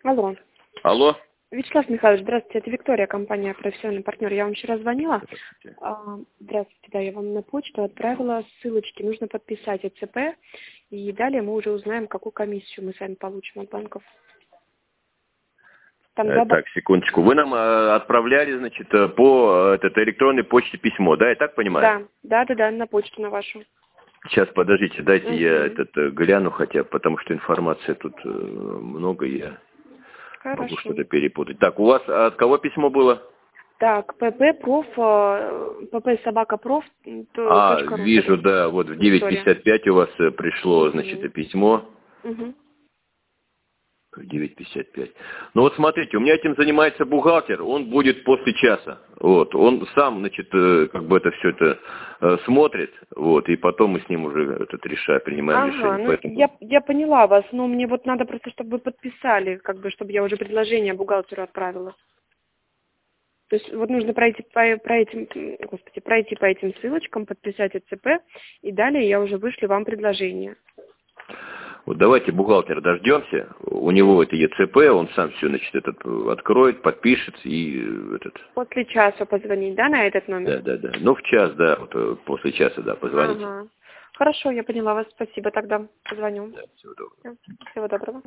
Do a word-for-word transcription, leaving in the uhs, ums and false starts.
Алло. Алло. Вячеслав Михайлович, здравствуйте, это Виктория, компания «Профессиональный партнер». Я вам вчера звонила. Здравствуйте. А, Здравствуйте, да, я вам на почту отправила ссылочки. Нужно подписать ЭЦП, и далее мы уже узнаем, какую комиссию мы с вами получим от банков. Там Э, два... Так, секундочку. Вы нам э, отправляли, значит, э, по э, этой электронной почте письмо, да, я так понимаю? Да, да, да, да, на почту на вашу. Сейчас, подождите, дайте Угу. я этот э, гляну хотя бы, потому что информации тут э, много, и я могу Хорошо. что-то перепутать. Так, у вас от кого письмо было? Так, pp проф, pp собака проф. А, вижу, да, вот в девять пятьдесят пять у вас э, пришло, значит, Угу. письмо. Угу. В девять пятьдесят пять. Ну вот смотрите, у меня этим занимается бухгалтер, он будет после часа. Вот, он сам, значит, э, как бы это все это э, смотрит, вот, и потом мы с ним уже этот решаем, принимаем Ага, решение. ну Поэтому... я, я поняла вас, но мне вот надо просто, чтобы вы подписали, как бы, чтобы я уже предложение бухгалтеру отправила. То есть вот нужно пройти по, по этим, господи, пройти по этим ссылочкам, подписать ЭЦП, и далее я уже вышлю вам предложение. Вот давайте бухгалтера дождемся, у него это ЕЦП, он сам все, значит, этот откроет, подпишет и э, этот... После часа позвонить, да, на этот номер? Да, да, да. Ну, в час, да, вот, э, после часа, да, позвоните. Ага. Хорошо, я поняла вас, спасибо, тогда позвоню. Да, всего доброго. Всего доброго.